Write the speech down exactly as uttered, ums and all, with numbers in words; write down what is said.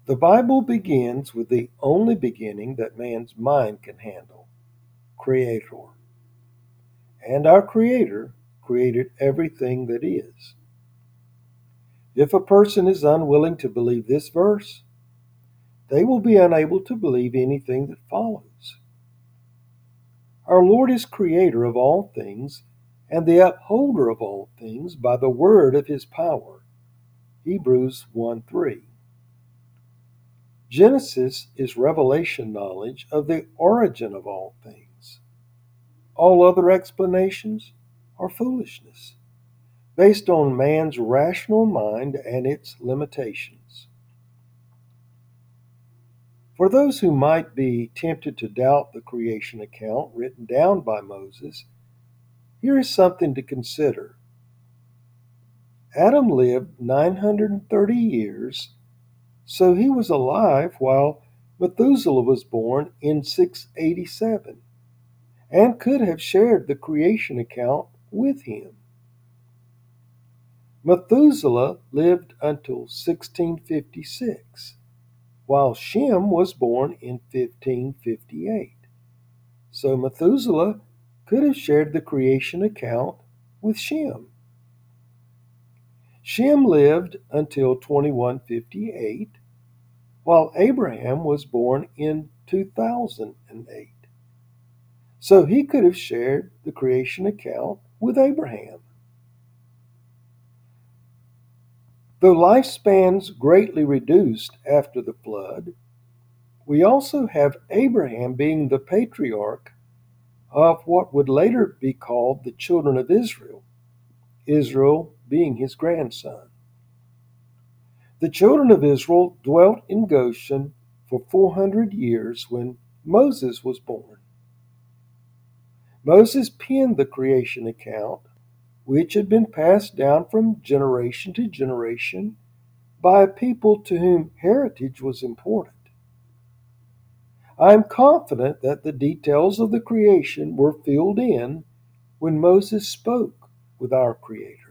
The Bible begins with the only beginning that man's mind can handle, Creator. And our Creator created everything that is. If a person is unwilling to believe this verse, they will be unable to believe anything that follows. Our Lord is creator of all things and the upholder of all things by the word of his power. Hebrews one three. Genesis is revelation knowledge of the origin of all things. All other explanations are foolishness, based on man's rational mind and its limitations. For those who might be tempted to doubt the creation account written down by Moses, here is something to consider. Adam lived nine hundred thirty years, so he was alive while Methuselah was born in six eighty-seven and could have shared the creation account with him. Methuselah lived until sixteen fifty-six, while Shem was born in fifteen fifty-eight. So Methuselah could have shared the creation account with Shem. Shem lived until twenty-one fifty-eight, while Abraham was born in two thousand eight. So he could have shared the creation account with Abraham. Though lifespans greatly reduced after the flood, we also have Abraham being the patriarch of what would later be called the children of Israel, Israel being his grandson. The children of Israel dwelt in Goshen for four hundred years when Moses was born. Moses penned the creation account, which had been passed down from generation to generation by a people to whom heritage was important. I am confident that the details of the creation were filled in when Moses spoke with our Creator.